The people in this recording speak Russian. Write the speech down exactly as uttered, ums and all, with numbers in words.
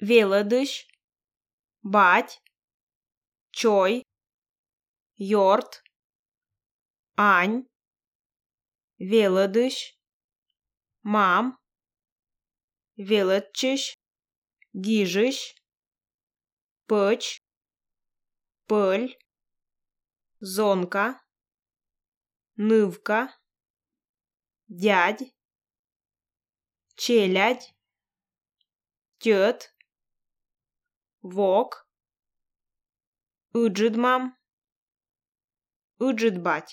велодыш, бать, чой, йорт, ань, велодыш, мам, велодчиш, дижиш, пыч, пыль, зонка, нывка, дядь, челядь, тёт, вок, ыджидмам, ыджидбать.